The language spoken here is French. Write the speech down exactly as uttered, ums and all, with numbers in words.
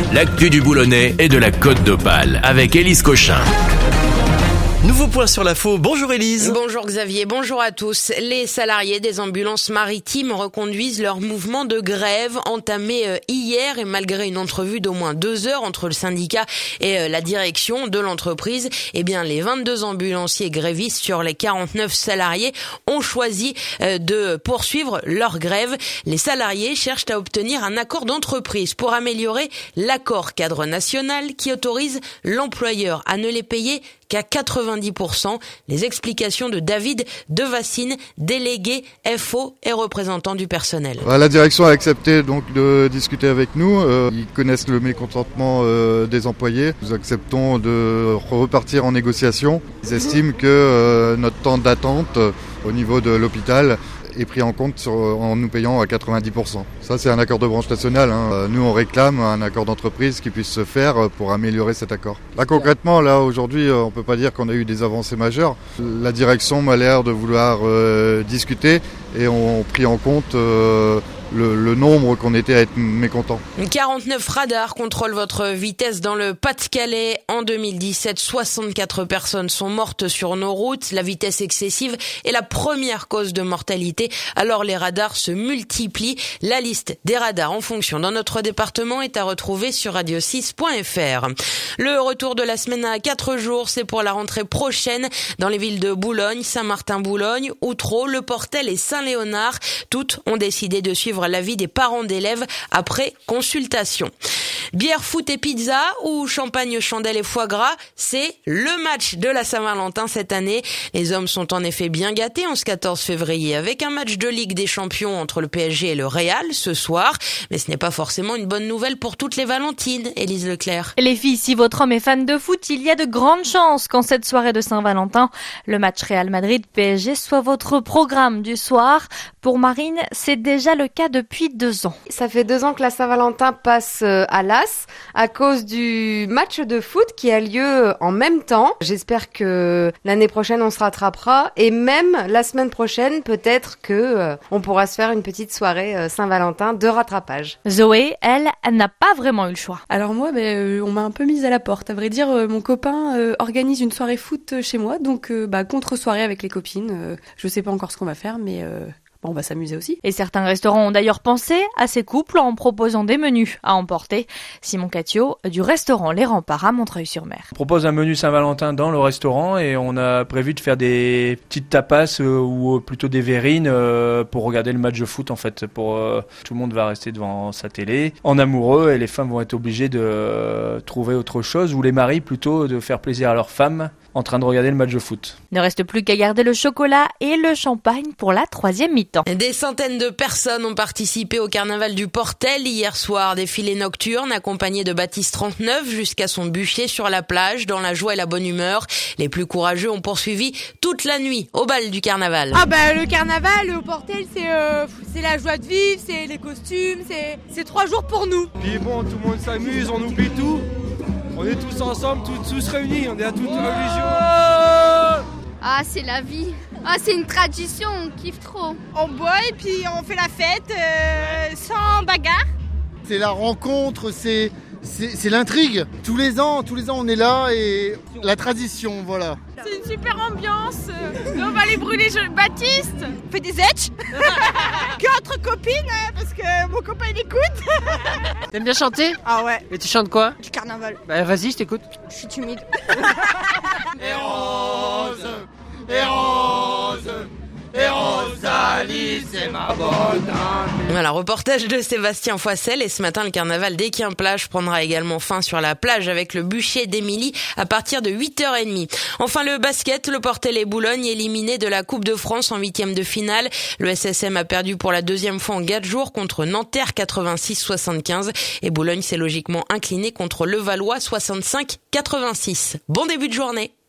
l'actu du Boulonnais et de la Côte d'Opale avec Élise Cochin. Nouveau point sur l'info. Bonjour Élise. Bonjour Xavier, bonjour à tous. Les salariés des ambulances maritimes reconduisent leur mouvement de grève entamé hier et malgré une entrevue d'au moins deux heures entre le syndicat et la direction de l'entreprise, eh bien les vingt-deux ambulanciers grévistes sur les quarante-neuf salariés ont choisi de poursuivre leur grève. Les salariés cherchent à obtenir un accord d'entreprise pour améliorer l'accord cadre national qui autorise l'employeur à ne les payer qu'à quatre-vingt-dix pour cent. Les explications de David Devassine, délégué F O et représentant du personnel. La direction a accepté donc de discuter avec nous. Euh, ils connaissent le mécontentement euh, des employés. Nous acceptons de repartir en négociation. Ils estiment que euh, notre temps d'attente euh, au niveau de l'hôpital est pris en compte sur, en nous payant à quatre-vingt-dix pour cent. Ça, c'est un accord de branche nationale. Hein. Nous, on réclame un accord d'entreprise qui puisse se faire pour améliorer cet accord. Là, concrètement, là, aujourd'hui, on peut pas dire qu'on a eu des avancées majeures. La direction m'a l'air de vouloir euh, discuter et ont pris en compte euh, Le, le nombre qu'on était à être mécontents. quarante-neuf radars contrôlent votre vitesse dans le Pas-de-Calais. En deux mille dix-sept, soixante-quatre personnes sont mortes sur nos routes. La vitesse excessive est la première cause de mortalité. Alors les radars se multiplient. La liste des radars en fonction dans notre département est à retrouver sur radio six point f r. Le retour de la semaine à quatre jours, c'est pour la rentrée prochaine dans les villes de Boulogne, Saint-Martin-Boulogne, Outreau, Le Portel et Saint-Léonard. Toutes ont décidé de suivre l'avis des parents d'élèves après consultation. Bière, foot et pizza ou champagne, chandelle et foie gras, c'est le match de la Saint-Valentin cette année. Les hommes sont en effet bien gâtés en ce quatorze février avec un match de Ligue des Champions entre le P S G et le Real ce soir. Mais ce n'est pas forcément une bonne nouvelle pour toutes les Valentines, Élise Leclerc. Les filles, si votre homme est fan de foot, il y a de grandes chances qu'en cette soirée de Saint-Valentin, le match Real Madrid-P S G soit votre programme du soir. Pour Marine, c'est déjà le cas depuis deux ans. Ça fait deux ans que la Saint-Valentin passe à l'as à cause du match de foot qui a lieu en même temps. J'espère que l'année prochaine on se rattrapera et même la semaine prochaine peut-être que euh, on pourra se faire une petite soirée euh, Saint-Valentin de rattrapage. Zoé, elle, elle n'a pas vraiment eu le choix. Alors moi, ben, euh, on m'a un peu mise à la porte. À vrai dire, euh, mon copain euh, organise une soirée foot chez moi, donc euh, bah, contre-soirée avec les copines. Euh, je sais pas encore ce qu'on va faire, mais... Euh on va s'amuser aussi. Et certains restaurants ont d'ailleurs pensé à ces couples en proposant des menus à emporter. Simon Catio, du restaurant Les Remparts à Montreuil-sur-Mer. On propose un menu Saint-Valentin dans le restaurant et on a prévu de faire des petites tapas euh, ou plutôt des verrines euh, pour regarder le match de foot en fait. Pour, euh, tout le monde va rester devant sa télé en amoureux et les femmes vont être obligées de euh, trouver autre chose ou les maris plutôt de faire plaisir à leurs femmes en train de regarder le match de foot. Ne reste plus qu'à garder le chocolat et le champagne pour la troisième mi-temps. Des centaines de personnes ont participé au carnaval du Portel hier soir. Défilé nocturne accompagné de Baptiste trente-neuf jusqu'à son bûcher sur la plage dans la joie et la bonne humeur. Les plus courageux ont poursuivi toute la nuit au bal du carnaval. Ah bah le carnaval au Portel c'est euh, c'est la joie de vivre, c'est les costumes, c'est c'est trois jours pour nous. Puis bon, tout le monde s'amuse, on oublie tout. On est tous ensemble, tous, tous réunis, on est à toute religion. Ah, c'est la vie. Ah, c'est une tradition, on kiffe trop. On boit et puis on fait la fête euh, sans bagarre. C'est la rencontre, c'est, c'est, c'est l'intrigue. Tous les ans, tous les ans on est là et la tradition, voilà. C'est une super ambiance. On va aller brûler Baptiste. On fait des etchs. Que entre copines, parce que mon copain il écoute. T'aimes bien chanter? Ah ouais. Et tu chantes quoi? Du carnaval. Bah vas-y, je t'écoute. Je suis timide. Et rose, et rose, et Rosalie, c'est ma bonne amie. Voilà, reportage de Sébastien Foissel. Et ce matin, le carnaval d'Équin-Plage prendra également fin sur la plage avec le bûcher d'Émilie à partir de huit heures trente. Enfin, le basket, le Portel et Boulogne éliminés de la Coupe de France en huitième de finale. Le S S M a perdu pour la deuxième fois en quatre jours contre Nanterre quatre-vingt-six soixante-quinze. Et Boulogne s'est logiquement incliné contre Levallois soixante-cinq quatre-vingt-six. Bon début de journée.